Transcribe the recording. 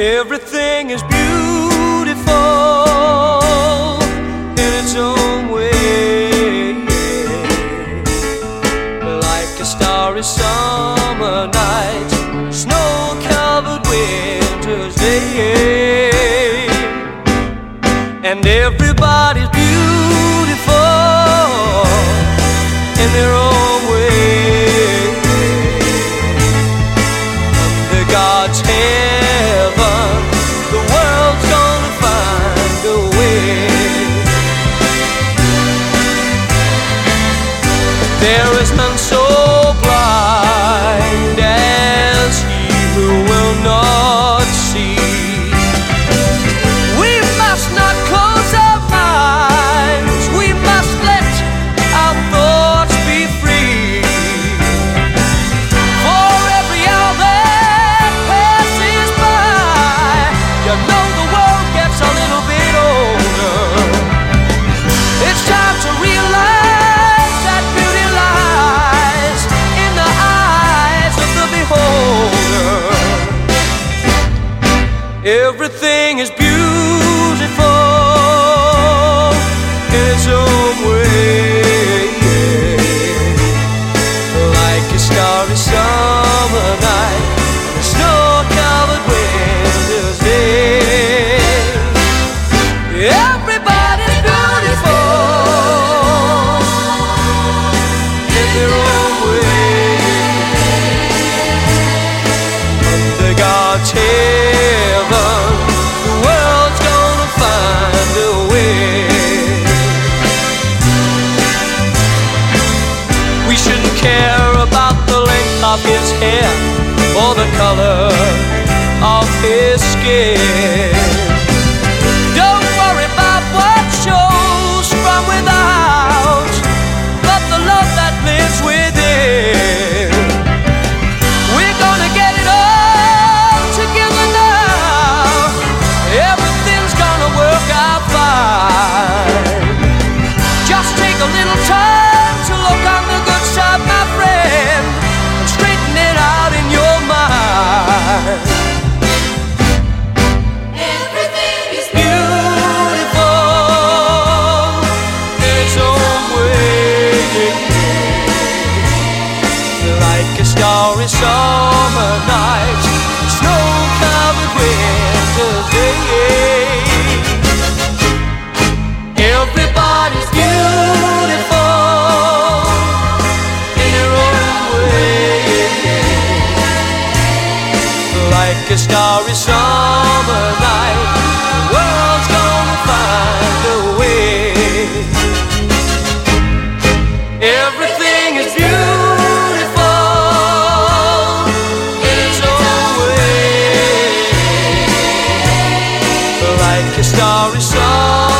Everything is beautiful in its own way, like a starry summer night, snow-covered winter's day. And everybody's beautiful in their own way. Under God's heaven, the world's gonna find a way. There is none so blind as he who will not see. We must not close our minds, we must let our thoughts be free. For every hour that passes by, you know the world gets a little bit older. It's time to realize that beauty lies in the eyes of the beholder. Everything is beautiful in its own way, like a starry summer night, a snow-covered winter's day. Everybody's beautiful in their own way. Under God's heaven, the world's gonna find a way. We shouldn't care about the length of his hair or the color of his skin. Don't worry about what shows from without, but the love that lives within. We're gonna get it all together now. Everything's gonna work out fine. Just take a little time to look on the good side, my friend, and straighten it out in your mind. Everything is Beautiful in its own way, like a starry summer night, snow-covered winter's day. Everybody's beautiful in their own way, like a starry summer night, the world's gonna find a way. Everything is beautiful in its own way, like a starry summer